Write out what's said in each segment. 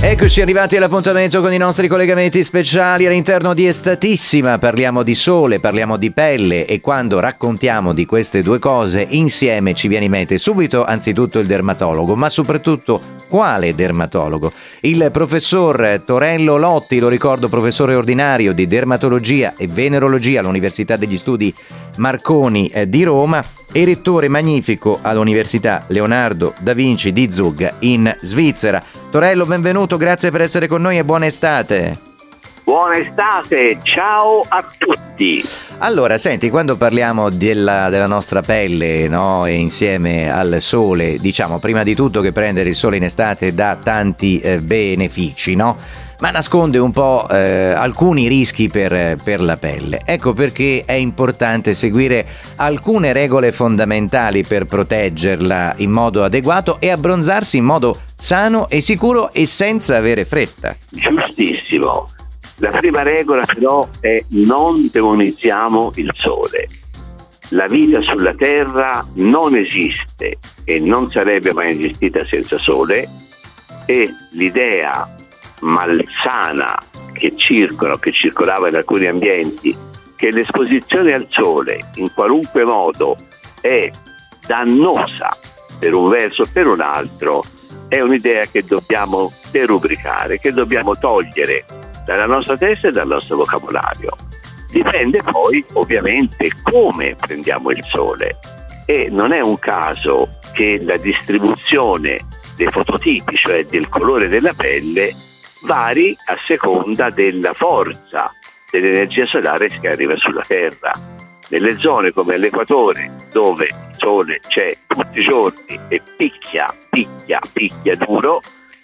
Eccoci arrivati all'appuntamento con i nostri collegamenti speciali all'interno di Estatissima. Parliamo di sole, parliamo di pelle e quando raccontiamo di queste due cose insieme ci viene in mente subito anzitutto il dermatologo, ma soprattutto quale dermatologo? Il professor Torello Lotti, lo ricordo professore ordinario di dermatologia e venerologia all'Università degli Studi Marconi di Roma e rettore magnifico all'Università Leonardo da Vinci di Zug in Svizzera. Torello, benvenuto, grazie per essere con noi e buona estate. Buona estate, ciao a tutti. Allora, senti, quando parliamo della nostra pelle, no, e insieme al sole, diciamo prima di tutto che prendere il sole in estate dà tanti benefici, no? Ma nasconde un po' alcuni rischi per la pelle. Ecco perché è importante seguire alcune regole fondamentali per proteggerla in modo adeguato e abbronzarsi in modo sano e sicuro e senza avere fretta. Giustissimo. La prima regola però è non demonizziamo il sole. La vita sulla Terra non esiste e non sarebbe mai esistita senza sole e l'idea malsana che circolava in alcuni ambienti, che l'esposizione al sole in qualunque modo è dannosa per un verso o per un altro, è un'idea che dobbiamo derubricare, che dobbiamo togliere dalla nostra testa e dal nostro vocabolario. Dipende poi ovviamente come prendiamo il sole e non è un caso che la distribuzione dei fototipi, cioè del colore della pelle, vari a seconda della forza dell'energia solare che arriva sulla Terra. Nelle zone come l'equatore, dove il sole c'è tutti i giorni e picchia duro,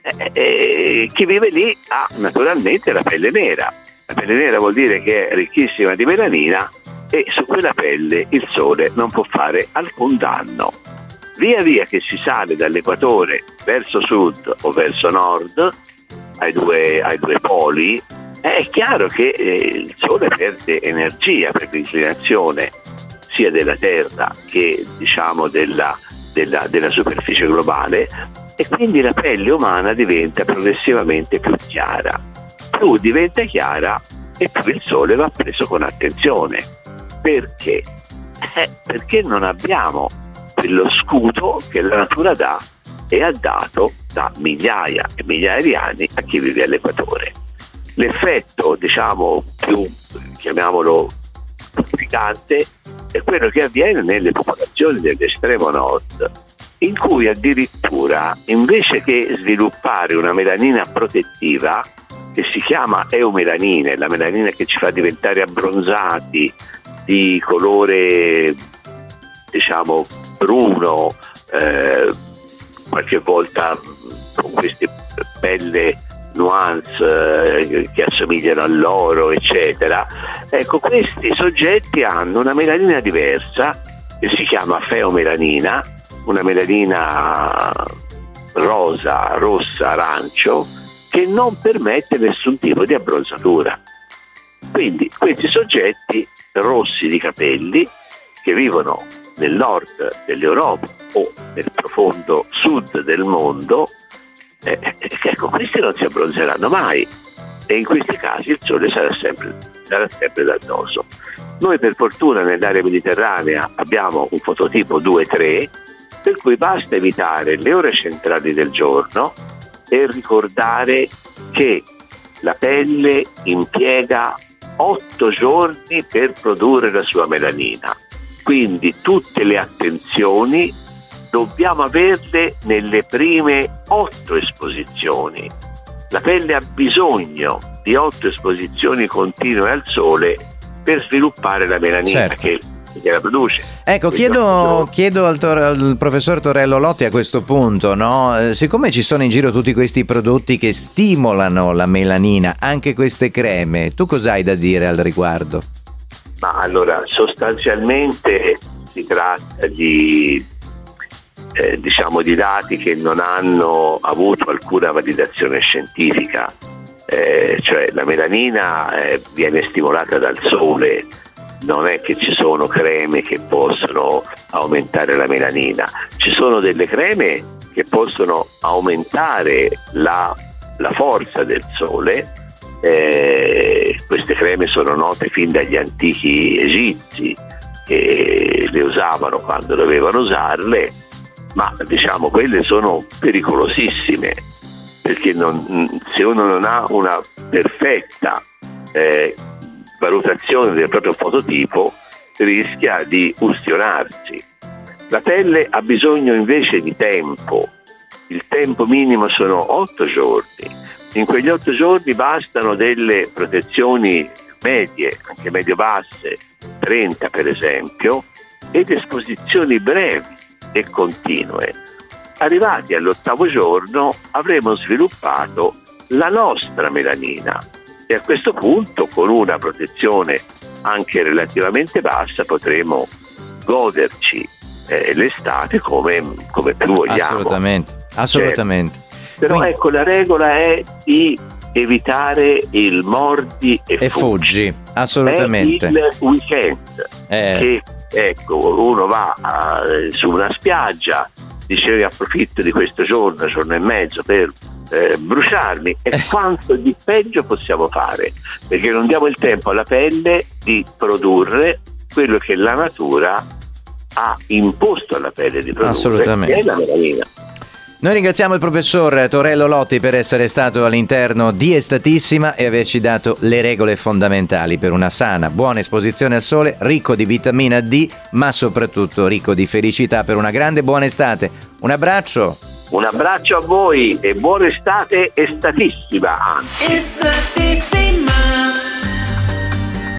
chi vive lì ha naturalmente la pelle nera. La pelle nera vuol dire che è ricchissima di melanina e su quella pelle il sole non può fare alcun danno. Via via che si sale dall'equatore verso sud o verso nord, ai due poli, è chiaro che il sole perde energia per l'inclinazione sia della Terra che diciamo della superficie globale e quindi la pelle umana diventa progressivamente più chiara. Più diventa chiara e più il sole va preso con attenzione. Perché? Perché non abbiamo quello scudo che la natura dà e ha dato da migliaia e migliaia di anni a chi vive all'equatore. L'effetto, diciamo, più, chiamiamolo, complicante è quello che avviene nelle popolazioni dell'estremo nord, in cui addirittura invece che sviluppare una melanina protettiva che si chiama eumelanina, la melanina che ci fa diventare abbronzati di colore diciamo bruno, qualche volta con queste belle nuance che assomigliano all'oro eccetera, ecco, questi soggetti hanno una melanina diversa che si chiama feomelanina, una melanina rosa, rossa, arancio, che non permette nessun tipo di abbronzatura. Quindi questi soggetti rossi di capelli che vivono nel nord dell'Europa o nel profondo sud del mondo, ecco, questi non si abbronzeranno mai e in questi casi il sole sarà sempre dannoso. Noi per fortuna nell'area mediterranea abbiamo un fototipo 2-3, per cui basta evitare le ore centrali del giorno e ricordare che la pelle impiega 8 giorni per produrre la sua melanina. Quindi tutte le attenzioni dobbiamo averle nelle prime 8 esposizioni. La pelle ha bisogno di 8 esposizioni continue al sole per sviluppare la melanina, certo, che la produce. Ecco, chiedo al professor Torello Lotti a questo punto, no? Siccome ci sono in giro tutti questi prodotti che stimolano la melanina, anche queste creme, tu cosa hai da dire al riguardo? Ma allora, sostanzialmente si tratta di di dati che non hanno avuto alcuna validazione scientifica, cioè la melanina viene stimolata dal sole, non è che ci sono creme che possono aumentare la melanina, ci sono delle creme che possono aumentare la la forza del sole. Queste creme sono note fin dagli antichi egizi, che le usavano quando dovevano usarle, ma diciamo quelle sono pericolosissime, perché se uno non ha una perfetta valutazione del proprio fototipo rischia di ustionarsi. La pelle ha bisogno invece di tempo. Il tempo minimo sono 8 giorni. In quegli 8 giorni bastano delle protezioni medie, anche medio-basse, 30 per esempio, ed esposizioni brevi e continue. Arrivati all'8° giorno avremo sviluppato la nostra melanina e a questo punto, con una protezione anche relativamente bassa, potremo goderci l'estate come più vogliamo. Assolutamente. Però Quindi, ecco, la regola è di evitare il mordi e fuggi. Assolutamente. È il weekend che ecco, uno va su una spiaggia, dice io approfitto di questo giorno e mezzo per bruciarmi, e quanto di peggio possiamo fare, perché non diamo il tempo alla pelle di produrre quello che la natura ha imposto alla pelle di produrre. Assolutamente. Che è la melanina. Noi ringraziamo il professor Torello Lotti per essere stato all'interno di Estatissima e averci dato le regole fondamentali per una sana, buona esposizione al sole, ricco di vitamina D, ma soprattutto ricco di felicità per una grande buona estate. Un abbraccio! Un abbraccio a voi e buona estate, estatissima anche. Estatissima.